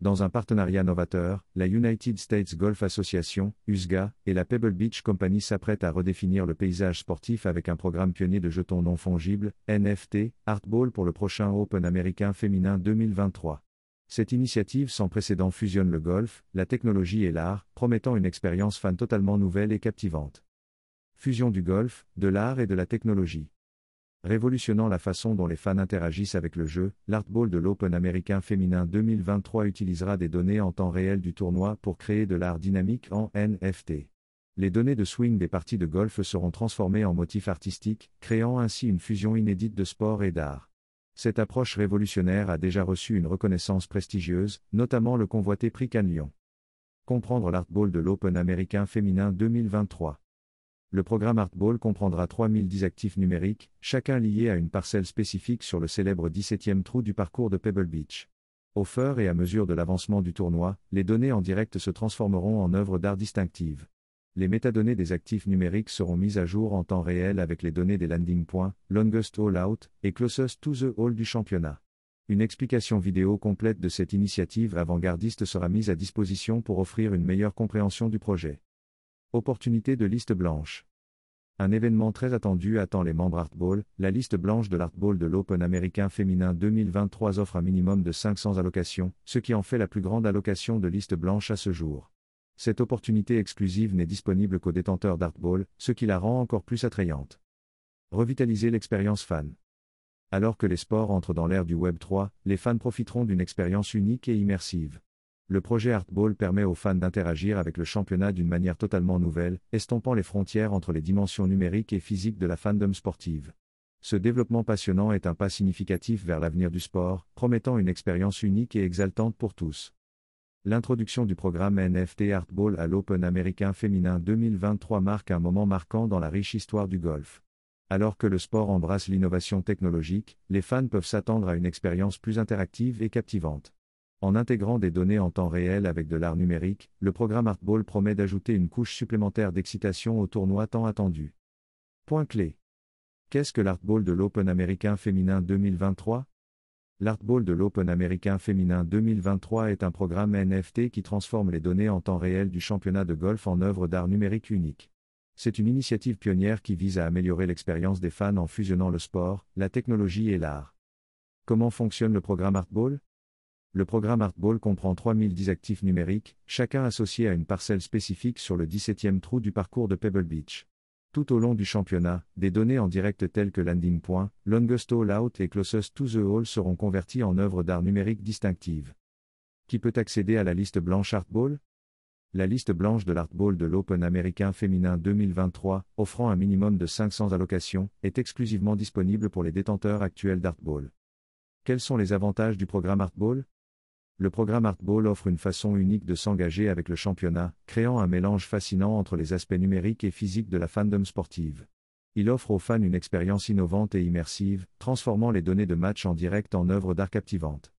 Dans un partenariat novateur, la United States Golf Association, USGA, et la Pebble Beach Company s'apprêtent à redéfinir le paysage sportif avec un programme pionnier de jetons non fongibles, NFT, Hardball pour le prochain Open américain féminin 2023. Cette initiative sans précédent fusionne le golf, la technologie et l'art, promettant une expérience fan totalement nouvelle et captivante. Fusion du golf, de l'art et de la technologie. Révolutionnant la façon dont les fans interagissent avec le jeu, l'Hardball de l'Open américain féminin 2023 utilisera des données en temps réel du tournoi pour créer de l'art dynamique en NFT. Les données de swing des parties de golf seront transformées en motifs artistiques, créant ainsi une fusion inédite de sport et d'art. Cette approche révolutionnaire a déjà reçu une reconnaissance prestigieuse, notamment le convoité prix Cannes Lions. Comprendre l'Hardball de l'Open américain féminin 2023. Le programme Hardball comprendra 3010 actifs numériques, chacun lié à une parcelle spécifique sur le célèbre 17e trou du parcours de Pebble Beach. Au fur et à mesure de l'avancement du tournoi, les données en direct se transformeront en œuvres d'art distinctives. Les métadonnées des actifs numériques seront mises à jour en temps réel avec les données des landing points, longest hole out, et closest to the hole du championnat. Une explication vidéo complète de cette initiative avant-gardiste sera mise à disposition pour offrir une meilleure compréhension du projet. Opportunité de liste blanche. Un événement très attendu attend les membres Hardball. La liste blanche de l'Hardball de l'Open américain féminin 2023 offre un minimum de 500 allocations, ce qui en fait la plus grande allocation de liste blanche à ce jour. Cette opportunité exclusive n'est disponible qu'aux détenteurs d'Hardball, ce qui la rend encore plus attrayante. Revitaliser l'expérience fan. Alors que les sports entrent dans l'ère du Web 3, les fans profiteront d'une expérience unique et immersive. Le projet Hardball permet aux fans d'interagir avec le championnat d'une manière totalement nouvelle, estompant les frontières entre les dimensions numériques et physiques de la fandom sportive. Ce développement passionnant est un pas significatif vers l'avenir du sport, promettant une expérience unique et exaltante pour tous. L'introduction du programme NFT Hardball à l'Open américain féminin 2023 marque un moment marquant dans la riche histoire du golf. Alors que le sport embrasse l'innovation technologique, les fans peuvent s'attendre à une expérience plus interactive et captivante. En intégrant des données en temps réel avec de l'art numérique, le programme Hardball promet d'ajouter une couche supplémentaire d'excitation au tournoi tant attendu. Point clé. Qu'est-ce que l'Hardball de l'Open américain féminin 2023 ? L'Hardball de l'Open américain féminin 2023 est un programme NFT qui transforme les données en temps réel du championnat de golf en œuvre d'art numérique unique. C'est une initiative pionnière qui vise à améliorer l'expérience des fans en fusionnant le sport, la technologie et l'art. Comment fonctionne le programme Hardball ? Le programme Hardball comprend 3010 actifs numériques, chacun associé à une parcelle spécifique sur le 17e trou du parcours de Pebble Beach. Tout au long du championnat, des données en direct telles que landing point, longest hole out et closest to the hole seront converties en œuvres d'art numérique distinctives. Qui peut accéder à la liste blanche Hardball ? La liste blanche de l'Hardball de l'Open américain féminin 2023, offrant un minimum de 500 allocations, est exclusivement disponible pour les détenteurs actuels d'Hardball. Quels sont les avantages du programme Hardball ? Le programme Hardball offre une façon unique de s'engager avec le championnat, créant un mélange fascinant entre les aspects numériques et physiques de la fandom sportive. Il offre aux fans une expérience innovante et immersive, transformant les données de match en direct en œuvres d'art captivantes.